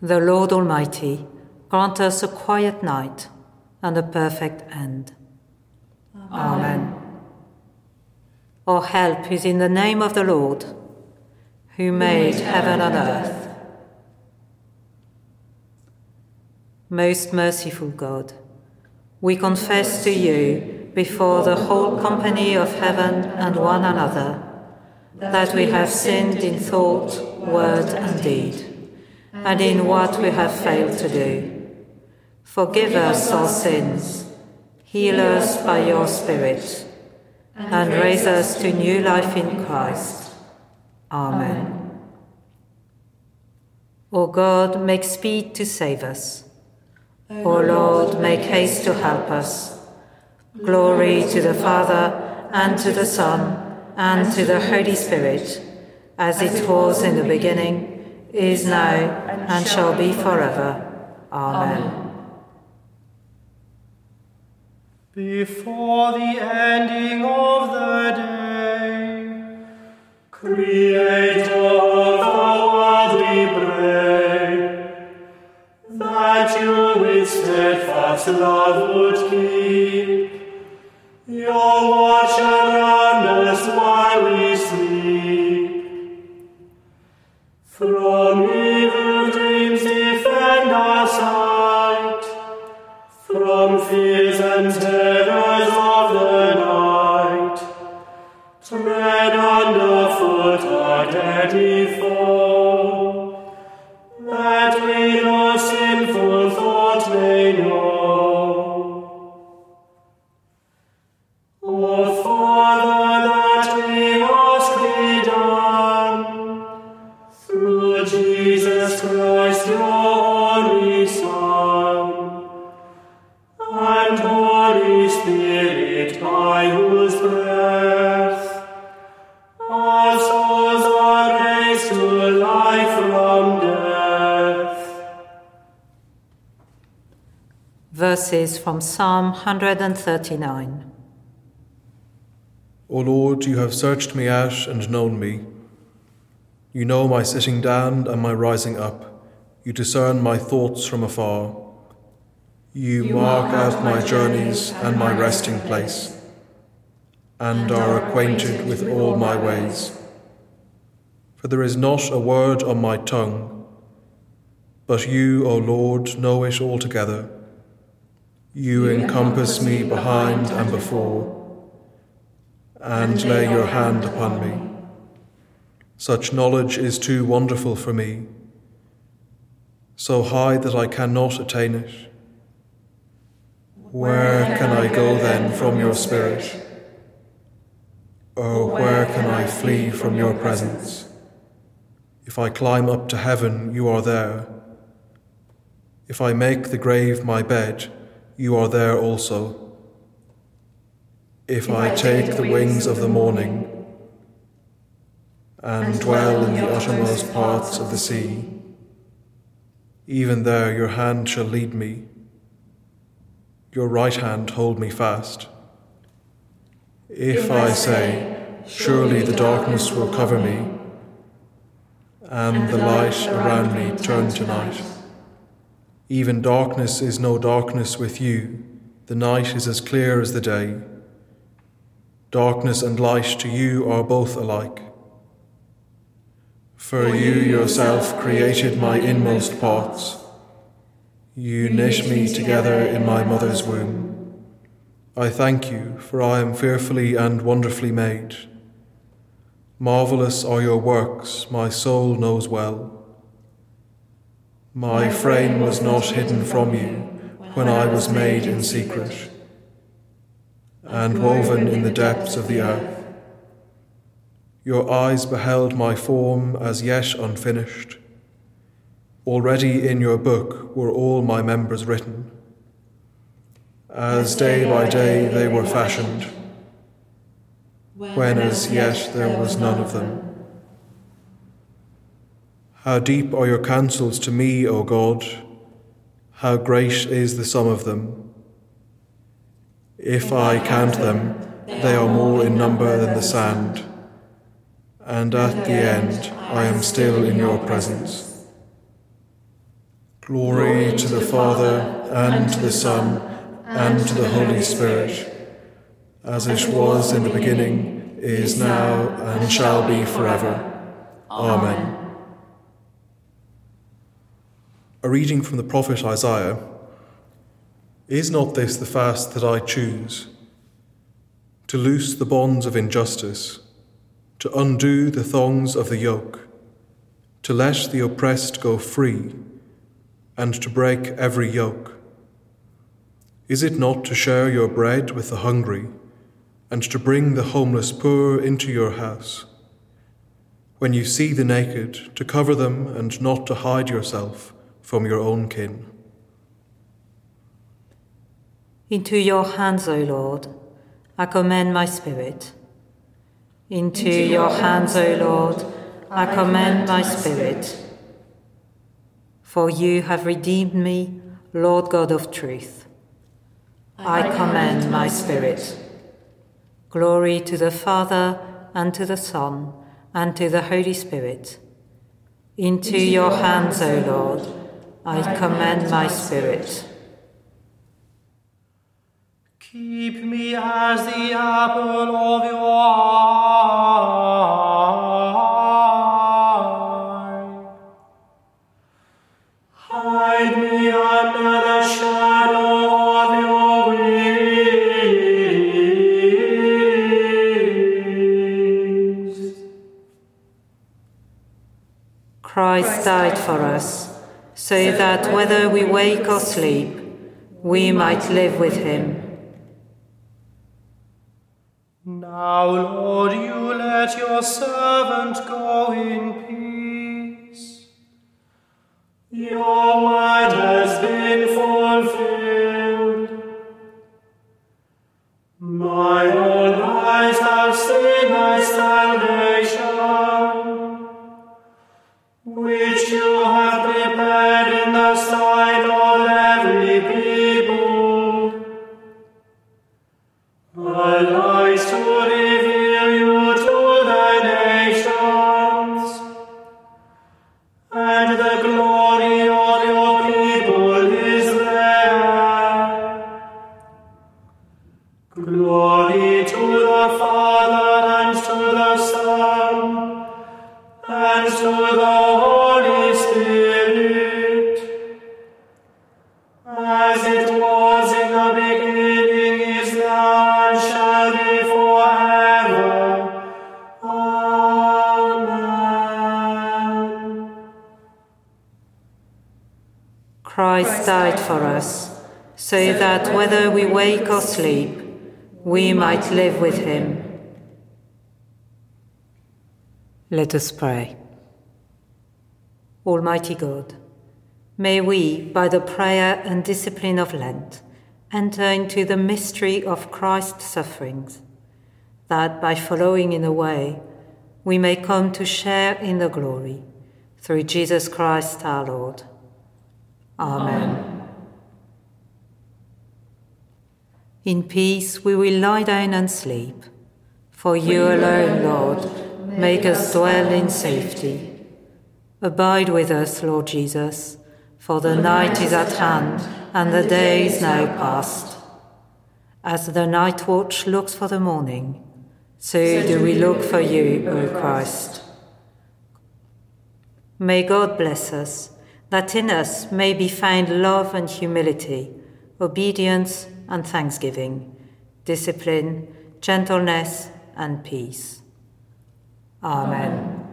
The Lord Almighty grant us a quiet night and a perfect end. Amen. Our help is in the name of the Lord, who made heaven and earth. Most merciful God, we confess to you before the whole company of heaven and one another that we have sinned in thought, word, and deed, and in what we have failed to do. Forgive us our sins, heal us by your Spirit, and raise us to new life in Christ. Amen. O God, make speed to save us. O Lord, make haste to help us. Glory to the Father, and to the Son, and to the Holy Spirit, as it was in the beginning, is now, and shall be forever. Amen. Before the ending of the day, Creator of the world, we pray, that you with steadfast love would keep your watch around us while we sleep. From evil dreams defend our sight, from fears and terrors of the night. Tread underfoot our deadly foe, that we no sinful thought may know. O Father, that we ask thee done, through Jesus Christ, your only Son, and Holy Spirit, by whose breath our souls are raised to life from death. Verses from Psalm 139. O Lord, you have searched me out and known me. You know my sitting down and my rising up. You discern my thoughts from afar. You mark out my journeys and my resting place, and are acquainted with all my ways. For there is not a word on my tongue, but you, O Lord, know it altogether. You encompass me behind and before, and lay your hand upon me. Such knowledge is too wonderful for me, so high that I cannot attain it. Where can I go then from your Spirit? Or where can I flee from your presence? If I climb up to heaven, you are there. If I make the grave my bed, you are there also. If I take the wings of the morning and dwell in the uttermost parts of the sea, even there your hand shall lead me, your right hand hold me fast. If I say, surely the darkness will cover me, and the light around me turn to night. Even darkness is no darkness with you, the night is as clear as the day. Darkness and light to you are both alike. For you yourself created my inmost parts. You knit me together in my mother's womb. I thank you, for I am fearfully and wonderfully made. Marvelous are your works, my soul knows well. My frame was not hidden from you when I was made in secret and woven in the depths of the earth. Your eyes beheld my form as yet unfinished. Already in your book were all my members written, as day by day they were fashioned, when as yet there was none of them. How deep are your counsels to me, O God! How great is the sum of them! If I count them, they are more in number than the sand, and at the end I am still in your presence. Glory to the Father, and to the Son, and to the Holy Spirit, as it was in the beginning, is now, and shall be forever. Amen. A reading from the prophet Isaiah. Is not this the fast that I choose? To loose the bonds of injustice, to undo the thongs of the yoke, to let the oppressed go free, and to break every yoke. Is it not to share your bread with the hungry, and to bring the homeless poor into your house? When you see the naked, to cover them and not to hide yourself from your own kin. Into your hands, O Lord, I commend my spirit. Into your hands, O Lord, I commend my spirit. For you have redeemed me, Lord God of truth. I commend my spirit. Glory to the Father, and to the Son, and to the Holy Spirit. Into your hands, O Lord, I commend my spirit. Keep me as the apple of your eye. Hide me under the shadow of your wings. Christ died for us, so that whether we wake or sleep, we might live with him. Now, Lord, you let your servant go in peace. Your word has been fulfilled. My own eyes have seen thy salvation, which you have prepared in the sight of every people. A light to reveal you to the nations, and the glory of your people is there. Glory to the Father, and to the Son, and to the Holy Spirit, as it was in the beginning, is now, and shall be forever. Amen. Christ died for us, so that whether we wake or sleep, we might live with him. Let us pray. Almighty God, may we, by the prayer and discipline of Lent, enter into the mystery of Christ's sufferings, that by following in the way, we may come to share in the glory, through Jesus Christ our Lord. Amen. In peace we will lie down and sleep, for you alone, Lord, make us dwell in safety. Abide with us, Lord Jesus, for the night is at hand, and the day is now past. As the night watch looks for the morning, so do we look for you, O Christ. May God bless us, that in us may be found love and humility, obedience and thanksgiving, discipline, gentleness and peace. Amen.